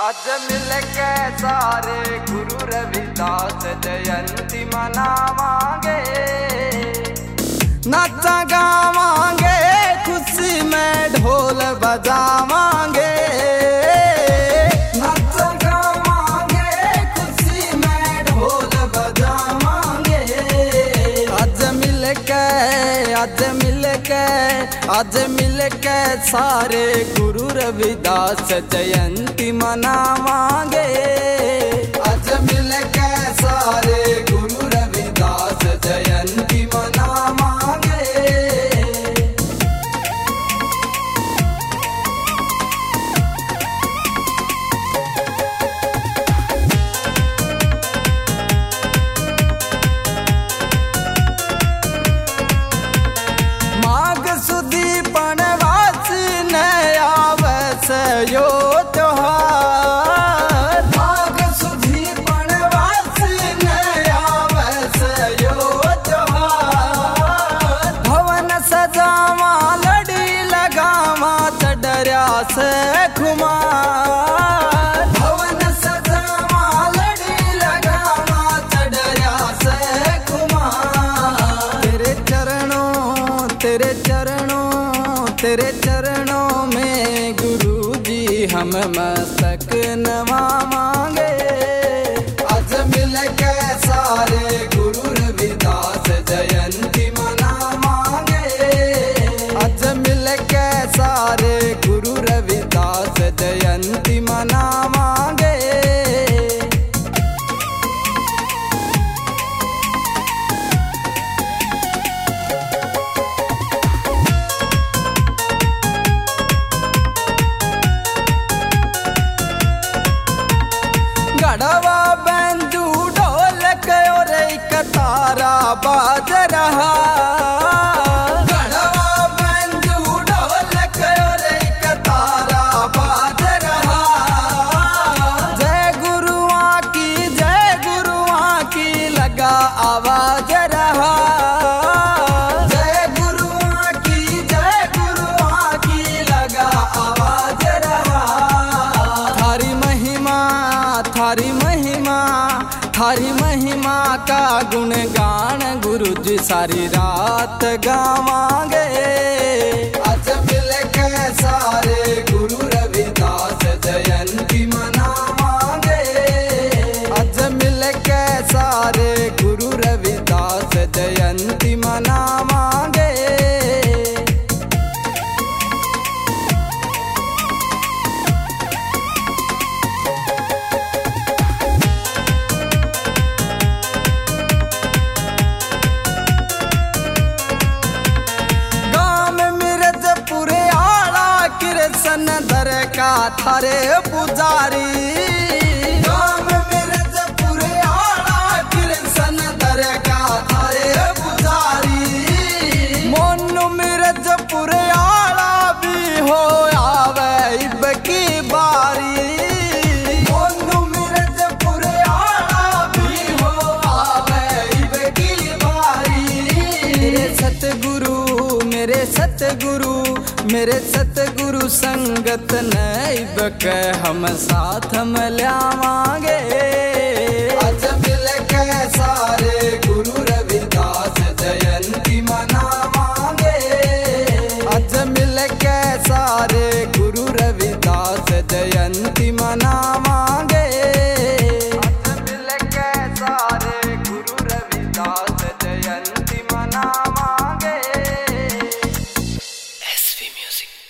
आज मिल के सारे गुरु रविदास जयंती मनावांगे, नाचा गावांगे, खुशी में ढोल बजावांगे। नाचा गावांगे, खुशी में ढोल बजावांगे। आज मिल के सारे गुरु रविदास जयंती मनावांगे। आज मिल के सारे गुरु रविदास जयंती मनावांगे। यो त्योहार माघ सुधी पणवास नया वस यो त्योहार। भवन सजावा लड़ी लगावा चढ़रिया से खुमार। भवन सजावा लड़ी लगावा चढ़रिया से खुमार। तेरे चरणों में गुरु जी हम मस्तक नवावांगे। आज मिल के सारे गुरु रविदास जयंती मनावांगे। आज मिल के सारे गुरु रविदास जयंती मनावांगे। गढ़वा बंजू ढोलक और एक तारा बाज रहा। गढ़वा बंजू ढोलक और एक तारा बाज रहा। जय गुरुआ की लगा आवाज रहा। जय गुरुआ की लगा आवाज रहा। थारी महिमा का गुणगान गुरु जी सारी रात गावांगे। आज मिल के सारे गुरु रविदास जयंती मनावांगे। आज मिल के सारे गुरु रविदास जयंती मनावांगे। सन दर का थारे पुजारी। गाँव मिर्जपुर आड़ा कृष्ण दर का थारे पुजारी। मोनू मिर्जपुर आड़ा भी हो आवे इब की बारी। मोनू मिर्जपुर आड़ा भी हो आवे इब की बारी। मेरे सतगुरु संगत नैब के हम साथ मिलावांगे। आज मिल के सारे गुरु रविदास जयंती मनावांगे। आज मिल के सारे गुरु रविदास जयंती मनावांगे। आज मिल के सारे गुरु रविदास जयंती मनावांगे। SV Music।